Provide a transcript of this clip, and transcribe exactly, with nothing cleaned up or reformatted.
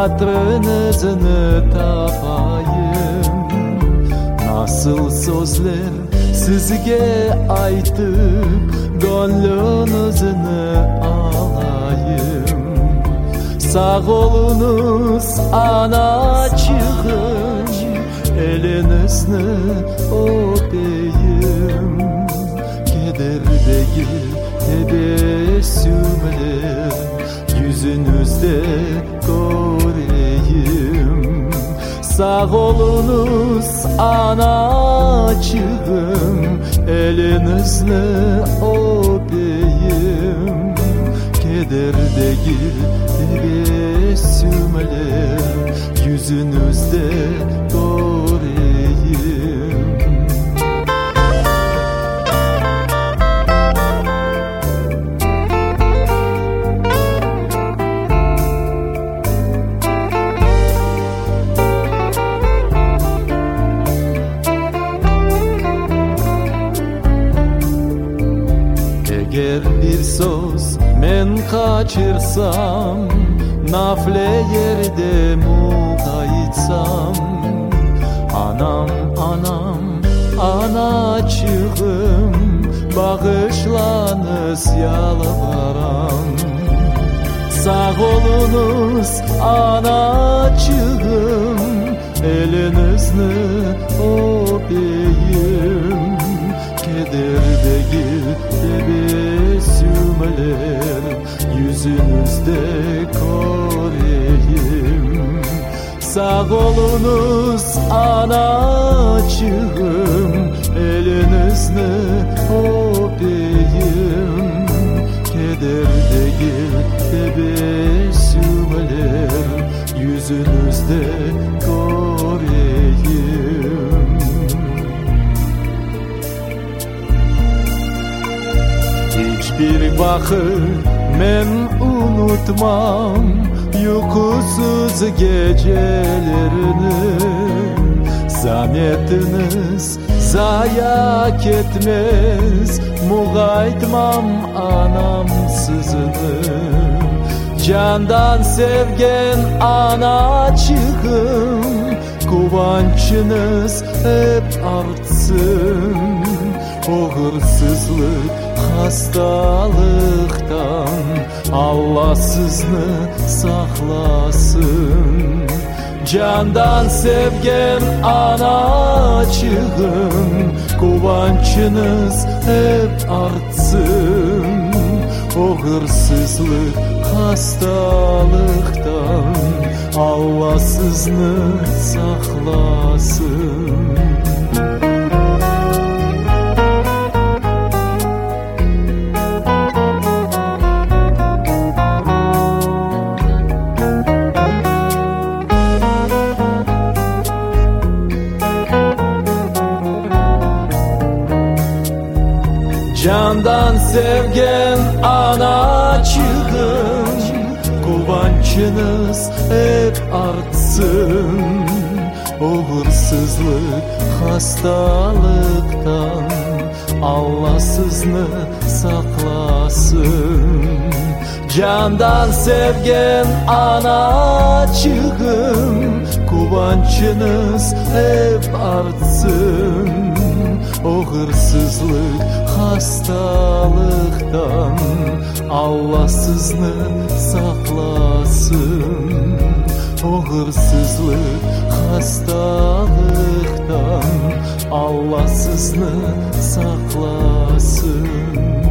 hatırınızını tapayım. Nasıl sözler sizge aytıp gönlünüzünü alayım. Sağ olunuz anacığım, elinizni öpeyim. Keder değil tebessümler yüzünüzde göreyim. Sağ olunuz anacığım, elinizni öpeyim. Keder değil tebessümler yüzünüzde göreyim. Eğer bir söz men kaçırsam, nafle yerde muğayitsam, anam anam anacığım, bağışlanız yalvaram. Sağ olunuz anacığım, elinizni öpeyim. Keder değil tebessümler yüzünüzde göreyim. Sağ olunuz anacığım, elinizni öpeyim. Keder değil tebessümler yüzünüzde göreyim. Hiçbir vakit men unutmam uykusuz gecelerini. Zahmetiniz zayak etmez, muğaytmam anam sızını. Candan sevgen anacığım, kuvvançınız hep artsın. O hırsızlık hastalıktan Allah sizni saklasın. Candan sevgen anacığım, kuvvançınız hep artsın. O hırsızlık hastalıktan Allah sizni saklasın. Candan sevgen anacığım, kuvvançınız hep artsın. O hırsızlık hastalıktan Allah sizni saklasın. Candan sevgen anacığım, kuvvançınız hep artsın. O hırsızlık hastalıktan Allah sizni saklasın. O hırsızlık hastalıktan Allah sizni saklasın.